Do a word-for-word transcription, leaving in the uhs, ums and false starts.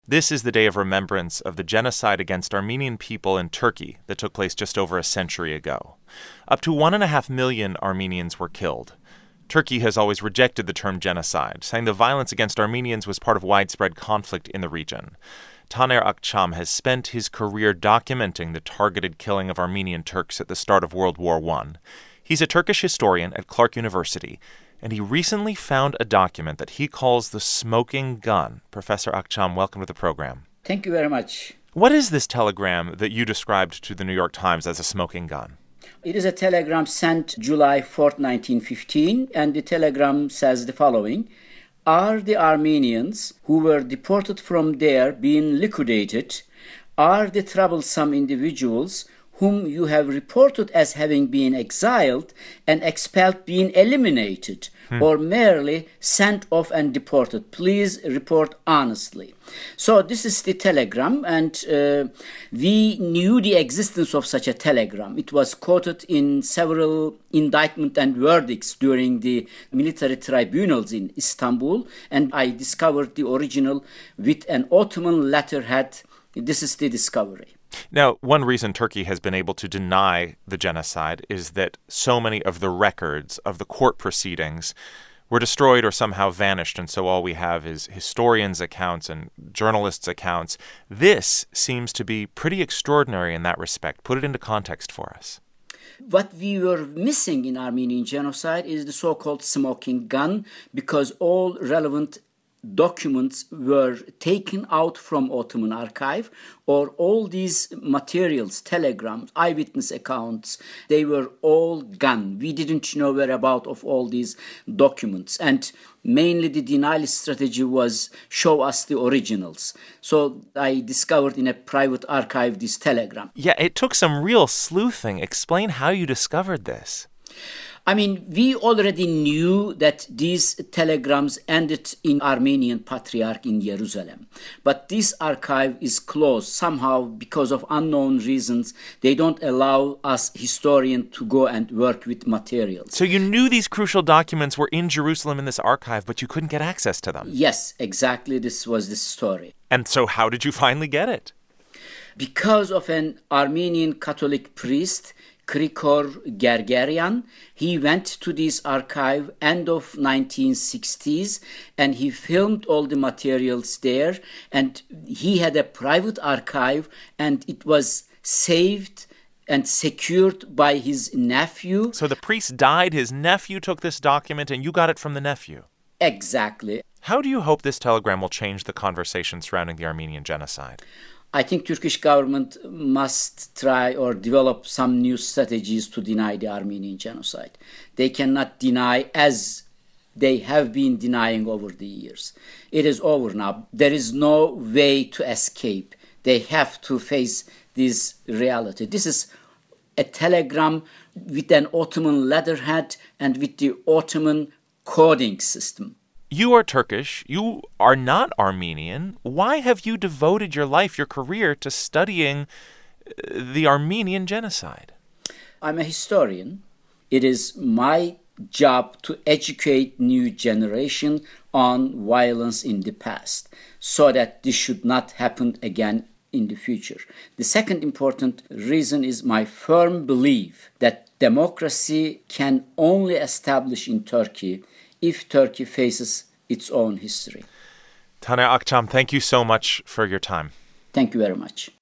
This is the day of remembrance of the genocide against Armenian people in Turkey that took place just over a century ago. Up to one and a half million Armenians were killed. Turkey has always rejected the term genocide, saying the violence against Armenians was part of widespread conflict in the region. Taner Akçam has spent his career documenting the targeted killing of Armenian Turks at the start of World War One. He's a Turkish historian at Clark University, and he recently found a document that he calls the smoking gun. Professor Akçam, welcome to the program. Thank you very much. What is this telegram that you described to the New York Times as a smoking gun? It is a telegram sent July fourth, nineteen fifteen, and the telegram says the following. Are the Armenians who were deported from there being liquidated? Are the troublesome individuals whom you have reported as having been exiled and expelled being eliminated hmm. or merely sent off and deported? Please report honestly. So this is the telegram, and uh, we knew the existence of such a telegram. It was quoted in several indictment and verdicts during the military tribunals in Istanbul, and I discovered the original with an Ottoman letterhead. This is the discovery. Now, one reason Turkey has been able to deny the genocide is that so many of the records of the court proceedings were destroyed or somehow vanished, and so all we have is historians' accounts and journalists' accounts. This seems to be pretty extraordinary in that respect. Put it into context for us. What we were missing in Armenian genocide is the so-called smoking gun, because all relevant documents were taken out from Ottoman archive, or all these materials, telegrams, eyewitness accounts, they were all gone. We didn't know whereabouts of all these documents, and mainly the denial strategy was show us the originals. So I discovered in a private archive this telegram. Yeah, it took some real sleuthing. Explain how you discovered this. I mean, we already knew that these telegrams ended in Armenian Patriarch in Jerusalem. But this archive is closed. Somehow, because of unknown reasons, they don't allow us historians to go and work with materials. So you knew these crucial documents were in Jerusalem in this archive, but you couldn't get access to them. Yes, exactly. This was the story. And so how did you finally get it? Because of an Armenian Catholic priest, Krikor Gergerian. He went to this archive end of nineteen sixties, and he filmed all the materials there, and he had a private archive, and it was saved and secured by his nephew. So the priest died, his nephew took this document, and you got it from the nephew. Exactly. How do you hope this telegram will change the conversation surrounding the Armenian genocide? I think Turkish government must try or develop some new strategies to deny the Armenian genocide. They cannot deny as they have been denying over the years. It is over now. There is no way to escape. They have to face this reality. This is a telegram with an Ottoman letterhead and with the Ottoman coding system. You are Turkish. You are not Armenian. Why have you devoted your life, your career, to studying the Armenian genocide? I'm a historian. It is my job to educate new generation on violence in the past so that this should not happen again in the future. The second important reason is my firm belief that democracy can only establish in Turkey if Turkey faces its own history. Taner Akçam, thank you so much for your time. Thank you very much.